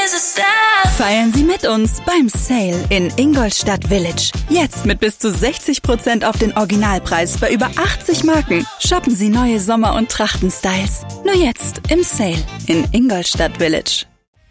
Feiern Sie mit uns beim Sale in Ingolstadt Village. Jetzt mit bis zu 60% auf den Originalpreis bei über 80 Marken. Shoppen Sie neue Sommer- und Trachtenstyles. Nur jetzt im Sale in Ingolstadt Village.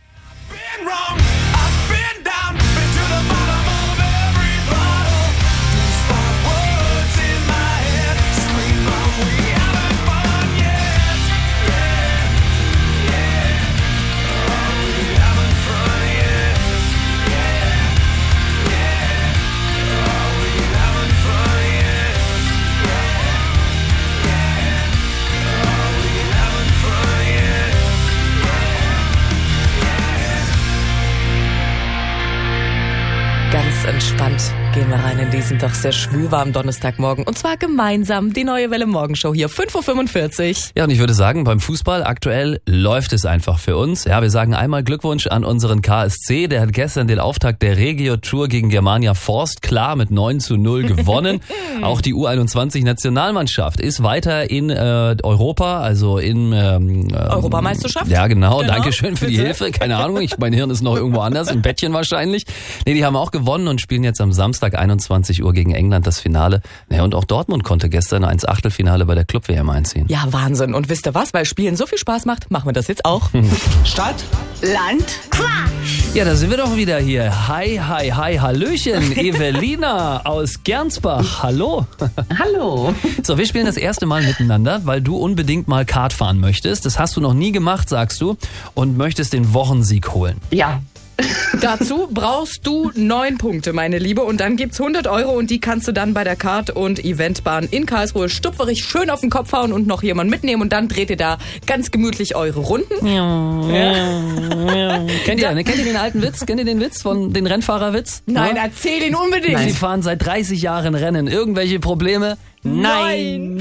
Ganz entspannt gehen wir rein in diesen doch sehr schwülwarmen Donnerstagmorgen. Und zwar gemeinsam die Neue Welle Morgenshow hier, 5.45 Uhr. Ja, und ich würde sagen, beim Fußball aktuell läuft es einfach für uns. Ja, wir sagen einmal Glückwunsch an unseren KSC. Der hat gestern den Auftakt der Regio-Tour gegen Germania Forst klar mit 9:0 gewonnen. Auch die U21-Nationalmannschaft ist weiter in Europa, also in Europameisterschaft? Ja, genau. Dankeschön für die Hilfe. Keine Ahnung, mein Hirn ist noch irgendwo anders, im Bettchen wahrscheinlich. Nee, die haben auch gewonnen und spielen jetzt am Samstag 21 Uhr gegen England das Finale. Naja, und auch Dortmund konnte gestern ins Achtelfinale bei der Club-WM einziehen. Ja, Wahnsinn. Und wisst ihr was? Weil Spielen so viel Spaß macht, machen wir das jetzt auch. Stadt, Land, Quatsch. Ja, da sind wir doch wieder hier. Hi, hi, hi, Hallöchen. Evelina aus Gernsbach. Hallo. Hallo. So, wir spielen das erste Mal miteinander, weil du unbedingt mal Kart fahren möchtest. Das hast du noch nie gemacht, sagst du, und möchtest den Wochensieg holen. Ja. Dazu brauchst du 9 Punkte, meine Liebe. Und dann gibt's 100 € und die kannst du dann bei der Kart- und Eventbahn in Karlsruhe stupferig schön auf den Kopf hauen und noch jemanden mitnehmen. Und dann dreht ihr da ganz gemütlich eure Runden. Ja. Kennt ihr den alten Witz? Kennt ihr den Witz von den Rennfahrerwitz? Nein, Ja? erzähl ihn unbedingt. Sie fahren seit 30 Jahren Rennen. Irgendwelche Probleme? Nein.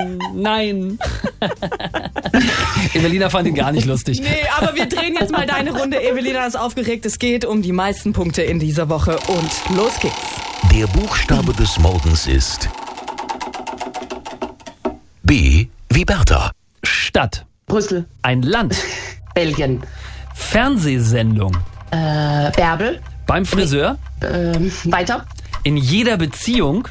Evelina fand ihn gar nicht lustig. Nee, aber wir drehen jetzt mal deine Runde. Evelina ist aufgeregt. Es geht um die meisten Punkte in dieser Woche. Und los geht's. Der Buchstabe des Morgens ist B wie Bertha. Stadt. Brüssel. Ein Land. Belgien. Fernsehsendung. Bärbel. Beim Friseur. Weiter. In jeder Beziehung.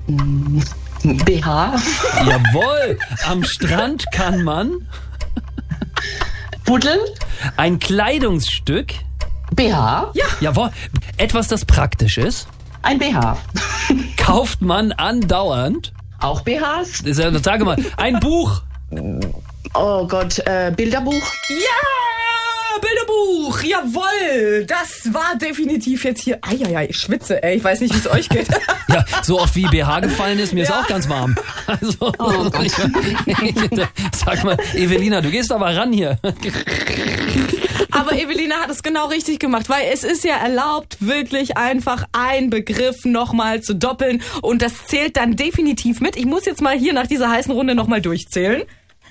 BH. Jawohl. Am Strand kann man. Buddeln. Ein Kleidungsstück. BH. Ja. Jawohl. Etwas, das praktisch ist. Ein BH. Kauft man andauernd. Auch BHs. Sage mal, ein Buch. Oh Gott, Bilderbuch. Ja, Bilderbuch. Jawohl. Das war definitiv jetzt hier. Eieiei, ich schwitze, ey. Ich weiß nicht, wie es euch geht. Ja, so oft wie BH gefallen ist, mir ist auch ganz warm. Also, sag mal, Evelina, du gehst aber ran hier. Aber Evelina hat es genau richtig gemacht, weil es ist ja erlaubt, wirklich einfach einen Begriff nochmal zu doppeln. Und das zählt dann definitiv mit. Ich muss jetzt mal hier nach dieser heißen Runde nochmal durchzählen.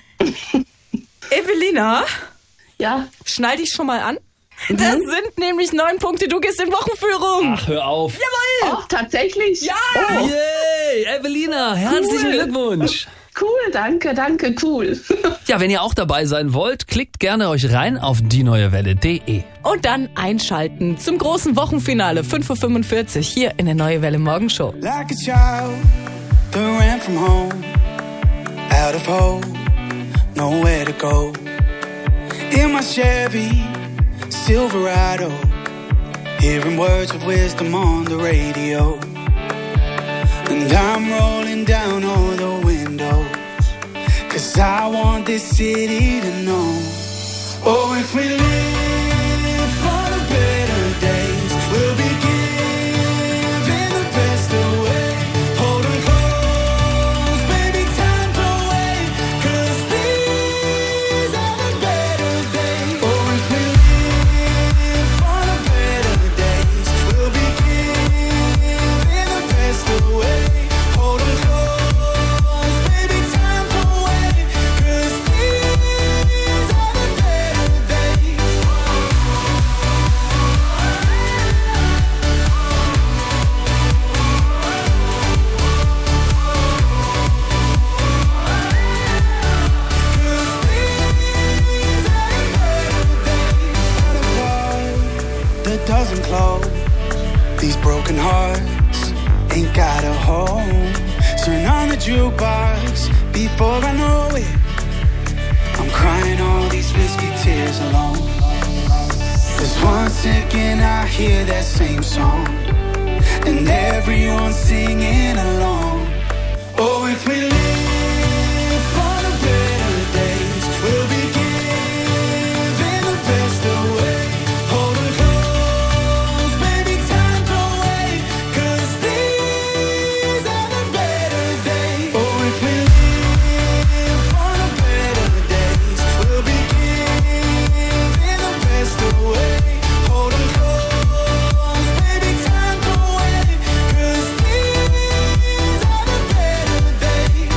Evelina, Ja. schnall dich schon mal an. Das sind nämlich 9 Punkte. Du gehst in Wochenführung. Ach, hör auf. Jawohl. Oh, tatsächlich? Ja. Yay, Evelina, herzlichen Glückwunsch. Cool, danke, cool. Ja, wenn ihr auch dabei sein wollt, klickt gerne euch rein auf dieneuewelle.de. Und dann einschalten zum großen Wochenfinale 5.45 Uhr hier in der Neue Welle Morgenshow. Like a child that ran from home, out of hope, nowhere to go. In my Chevy Silverado, hearing words of wisdom on the radio. And I'm rolling down all the windows, 'cause I want this city to know. Oh, if we live for the better days, we'll be giving the best away. Hold 'em close, baby, time's away, 'cause these are the better days. Oh, if we live for the better days, we'll be giving the best away. Hold 'em close, baby, time's away, 'cause these are the better days. doesn't close. These broken hearts ain't got a home. Turn on the jukebox before I know it. I'm crying all these whiskey tears alone. 'Cause once again I hear that same song, and everyone's singing along. Oh, if we live for the better days, we'll be giving the best away. Hold 'em close, baby, time don't wait, 'cause these are the better days. Oh, if we live for the better days, we'll be giving the best away. Hold 'em close, baby, time don't wait, 'cause these are the better days.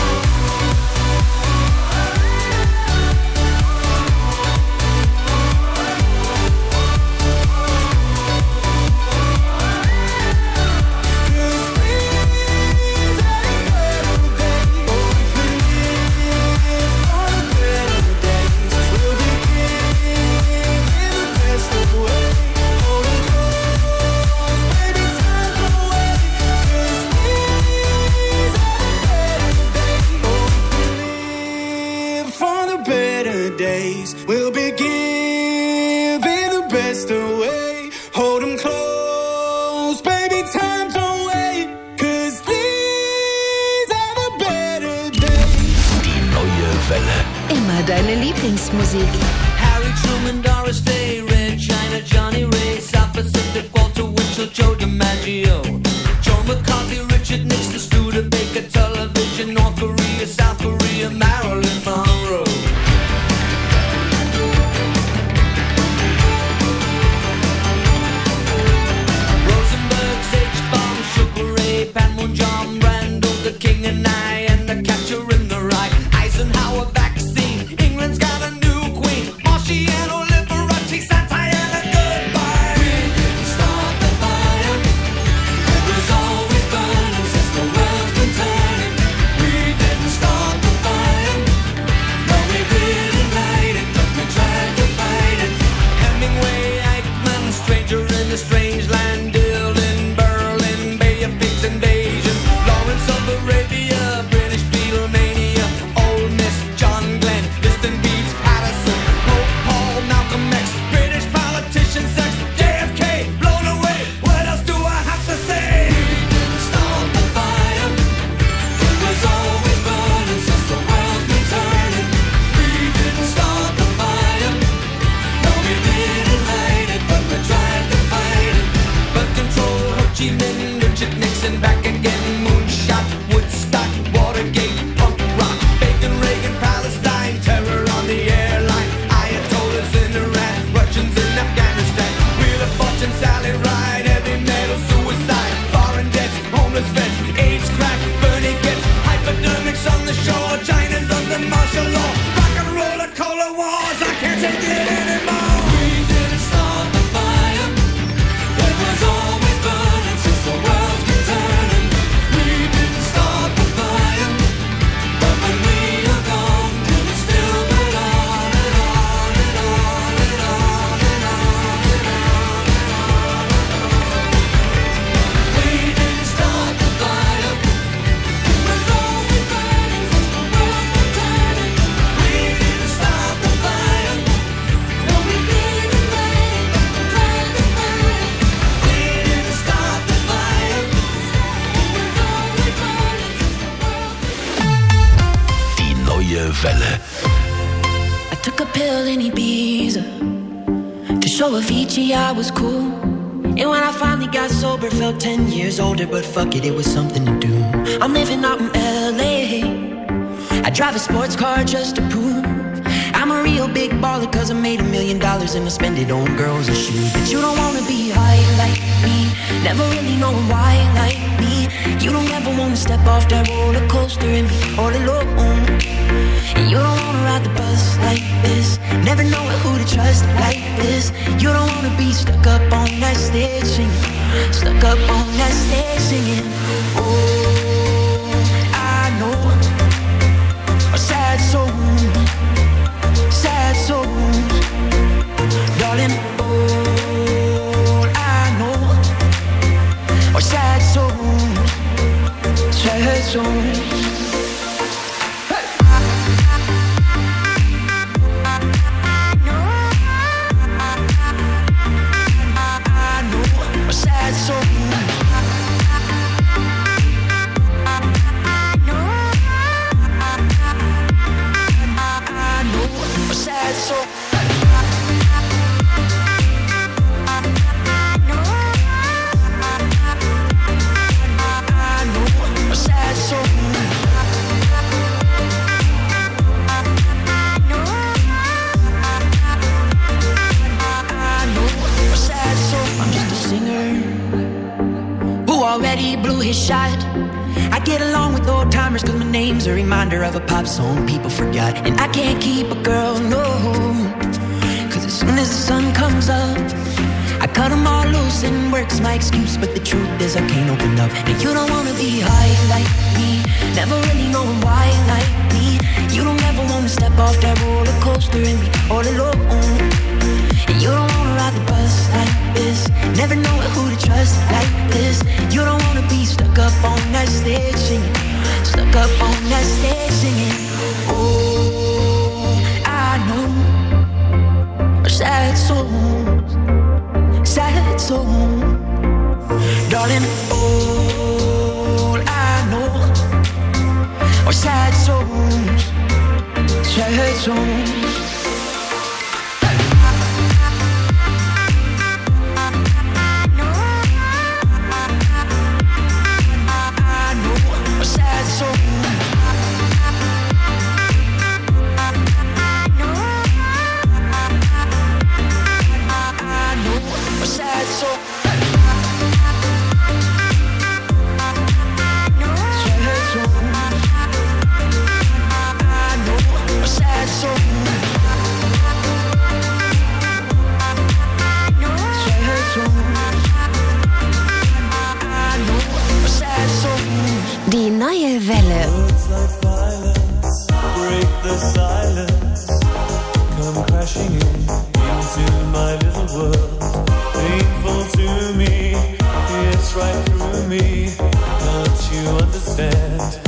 We'll be giving the best away. Hold 'em close, baby, time don't wait, 'cause these are the better days. Die neue Welle. Immer deine Lieblingsmusik. Harry Truman, Doris Day, Red China, Johnny Ray, South Pacific, Walter Winchell, Joe DiMaggio, Joe McCarthy, Richard Nixon, Studebaker, television, North Korea, South Korea, Marilyn Monroe. Rosenberg, H-Bomb, Sugar Ray, Panmunjom, Randall, the King and I, and the Catcher in the Rye, Eisenhower vaccine, England's got a new queen, Marciano, Liberace, Santana, goodbye. We didn't start the fire, it was always burning since the world's been turning. We didn't start the fire, no we didn't light it, but we tried to fight it. Hemingway, Eichmann, stranger in a strange land, Dylan, Berlin, Bay of Pigs invasion, Lawrence of Arabia, British Beatlemania, Ole Miss, John Glenn, Distant Beats, Patterson, Pope Paul, Malcolm X, British politician, sex, JFK, blown away. What else do I have to say? We didn't start the fire, it was always burning since the world's been turning. We didn't start the fire, no we didn't light it, but we tried to fight it. But control, Ho Chi Minh, Richard Nixon, back again, moonshot, Woodstock, Watergate, punk rock, Bacon, Reagan, Palestine, terror on the airline, Ayatollahs in Iran, Russians in Afghanistan, Wheel of Fortune, Sally Ride, heavy metal, suicide, foreign debts, homeless vets, AIDS, crack, Bernie gets, hypodermics on the shore, China's under martial law, rock and roller, cola wars, I can't take it anymore. We didn't start the fire, it was always burning since the world's been turning. We didn't start the fire, but when we are gone, will it still burn on and on and on and on and on and on and on? We didn't start the fire, it was always burning since the world's been turning. We didn't start the fire, no we didn't light it, but we tried to fight it. We didn't start the fire, it was always burning since the world's been. Die neue Welle. I took a pill in Ibiza to show Avicii I was cool. And when I finally got sober, felt 10 years older. But fuck it, it was something to do. I'm living out in LA, I drive a sports car just to prove I'm a real big baller, 'cause I made $1 million and I spend it on girls and shoes. But you don't wanna be high like me, never really knowing why like me. You don't ever wanna step off that roller coaster and be all alone. And you don't wanna ride the bus like this, never knowing who to trust like this. You don't wanna be stuck up on that stage singing, stuck up on that stage singing. Oh, I know a sad soul, sad souls, darling. Oh, songs. Already blew his shot. I get along with old timers cause my name's a reminder of a pop song people forgot. And I can't keep a girl, no, cause as soon as the sun comes up I cut them all loose and work's my excuse. But the truth is I can't open up. And you don't wanna be high like me, never really knowing why like me. You don't ever wanna step off that roller coaster and be all alone. And you don't wanna ride the bus like this, never know who to trust like this. You don't wanna be stuck up on that stage singing, stuck up on that stage singing. Oh, I know sad songs, sad songs, darling. All I know are sad songs, sad songs. Die neue Welle. Words like violence break the silence, come crashing into my little world. Painful to me, it's right through me. Can't you understand?